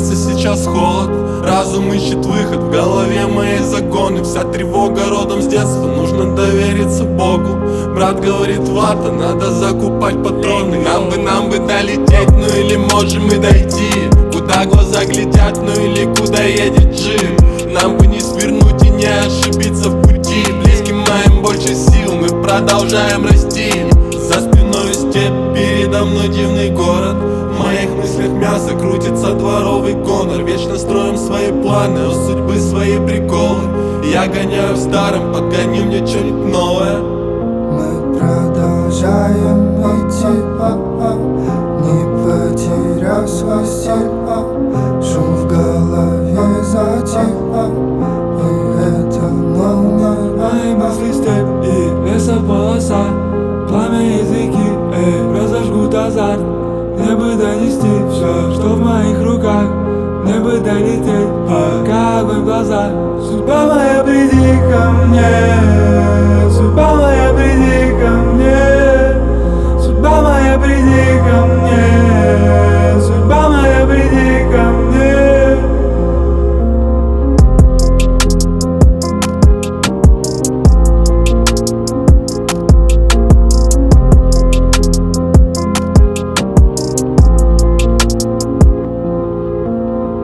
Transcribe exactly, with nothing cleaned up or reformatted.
сердце сейчас холод, разум ищет выход, в голове мои законы. Вся тревога родом с детства, нужно довериться Богу. Брат говорит, вата, надо закупать патроны. Нам бы, нам бы долететь, ну или можем и дойти. Куда глаза глядят, ну или куда едет джип. Нам бы не свернуть и не ошибиться в пути. Близким моим больше сил, мы продолжаем расти. За спиной степь, передо мной дивный город. В моих мыслях мясо, крутится дворовый гонор. Вечно строим свои планы, у судьбы свои приколы. Я гоняю в старом, подгони мне что-нибудь новое. Мы продолжаем идти, а-а, не потеряв свой стиль, а, шум в голове затих, а, и это нормально. Мои мысли степь и лесополоса, пламя языки, эй, разожгут азарт. Мне бы донести все, что в моих руках, мне бы долететь, пока огонь в глазах. Судьба моя, приди ко мне.